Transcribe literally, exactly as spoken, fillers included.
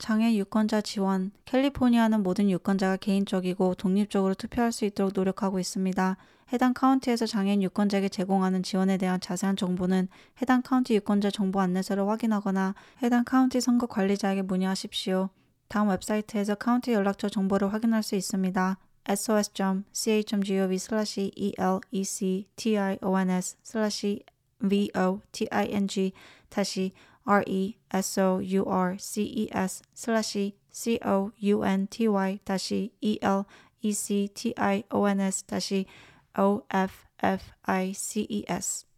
장애 유권자 지원. 캘리포니아는 모든 유권자가 개인적이고 독립적으로 투표할 수 있도록 노력하고 있습니다. 해당 카운티에서 장애인 유권자에게 제공하는 지원에 대한 자세한 정보는 해당 카운티 유권자 정보 안내서를 확인하거나 해당 카운티 선거 관리자에게 문의하십시오. 다음 웹사이트에서 카운티 연락처 정보를 확인할 수 있습니다. sos.ch.gov slash elections slash voting 다시 resources slash county 다시 elections 다시 offices